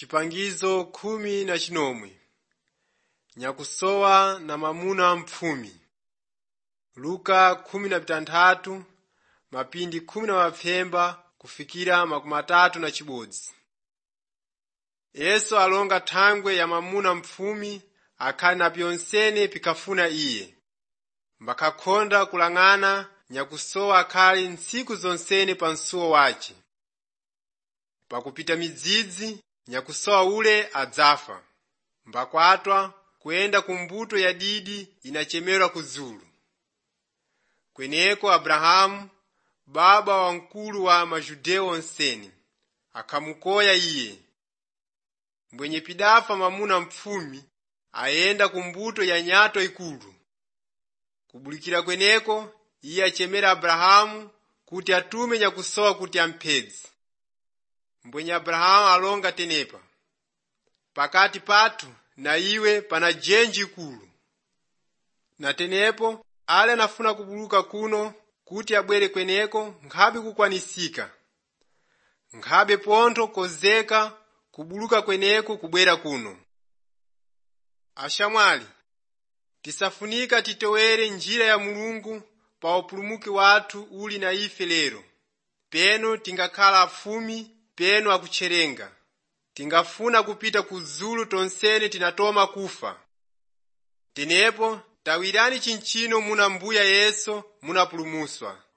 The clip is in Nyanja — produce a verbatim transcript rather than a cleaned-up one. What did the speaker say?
Chipangizo khumi na chinomwe. Nyakusowa na mamuna mpfumi. Luka khumi na bitanthatu, mapindi khumi na mapfemba kufikira makumi atatu na chibodzi. Yesu alonga thangwe ya mamuna mpfumi akhali na pyonsene pikafuna iye. Mbakakhonda kulang'ana nyakusowa akhali ntsiku zonsene pa msuwo wace. Pakupita midzidzi nyakusowa ule adzafa. Mbakwatwa kuyenda kumbuto ya didi inachemerwa kuzulu. Kweneko Abrahamu, baba wa mkulu wa Majudeo onseni, akamukoya iye. Mbwenye pidafa mamuna mpfumi ayenda kumbuto ya nyato ikulu. Kubulikira kweneko iye achemera Abrahamu kuti atume nyakusowa kuti amphedze. Mbwenye Abrahamu alonga tenepa. Pakati patu na iwe pana jenji ikulu. Na tenepo ale nafuna kubuluka kuno kuti abwere kweneko nkhabe kukwanisika. Nkhabe pontho kozeka kubuluka kweneko kubwera kuno. Ashamwali, tisafunika titowere njira ya Mulungu pa upulumuki wathu uli na ife lero. Peno tingakhala afumi, peno akucherenga. Tingafuna kupita kuzulu tonsene tinatoma kufa. Tenepo tawirani chinchino muna mbuya Yesu munapulumuswa.